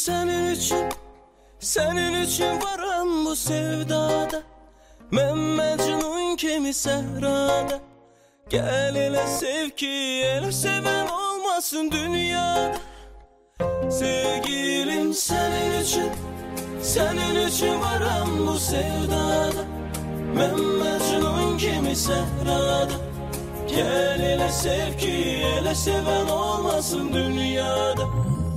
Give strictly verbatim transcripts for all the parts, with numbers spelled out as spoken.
senin için, senin için varam bu sevdada. Ben Mecnun kimi sehrada. Gel ele sev ki ele seven olmasın dünyada. Sevgilim senin için, senin için varam bu sevdada. Ben Mecnun kimi sehrada. Gel ele sev ki ele seven olmasın dünyada.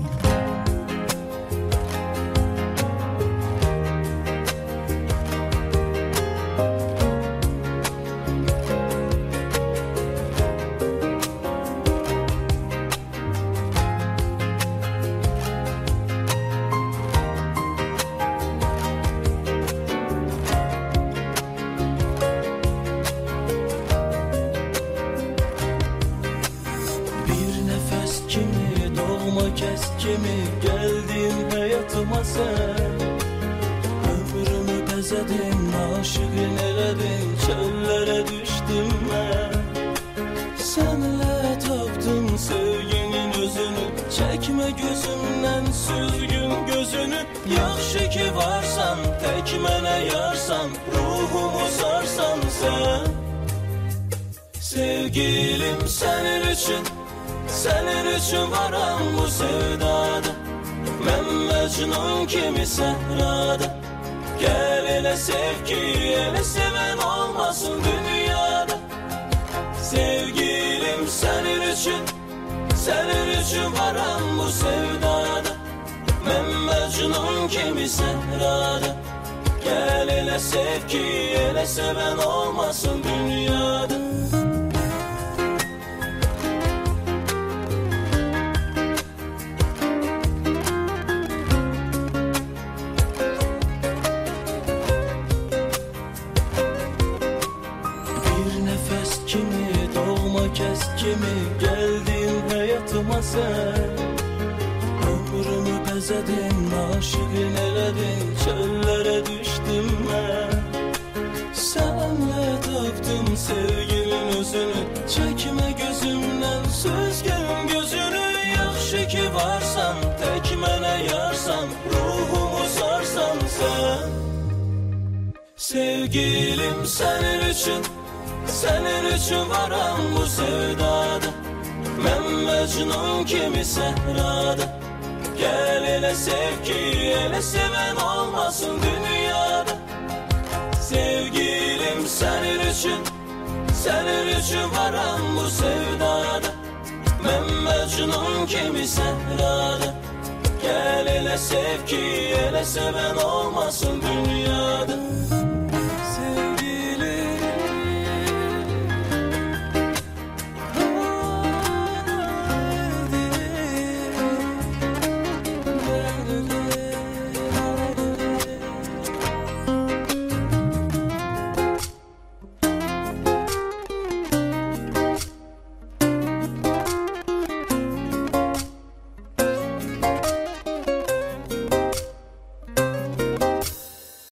Keskimi geldin hayatıma sen. Ömrümü bezedin, aşıkın eledin, çöllere düştüm ben. Senle taptım sevginin özünü, çekme gözümden süzgün gözünü. Yaxşı ki varsan, tek mene yarsan, ruhumu sarsan sen. Sevgilim senin için, senin için varam bu sevdada. Ben Mecnun kimi sehrada. Gel ele sev ki ele seven olmasın dünyada. Sevgilim senin için, senin için varam bu sevdada. Ben Mecnun kimi sehrada. Gel ele sev ki ele seven olmasın dünyada. Kimi doğma keskimi geldin hayatıma sen. Ömrümü bezedin, aşıkın eledin, çöllere düştüm ben. Senle taptım sevginin özünü, çekme gözümden süzgün gözünü. Yaxşı ki varsan, tek mene yarsan, ruhumu sarsan sen. Sevgilim senin için, senin için varam bu sevdada. Ben Mecnun kimi sehrada. Gel ele sev ki ele seven olmasın dünyada. Sevgilim senin için, senin için varam bu sevdada. Ben Mecnun kimi sehrada. Gel ele sev ki ele seven olmasın dünyada.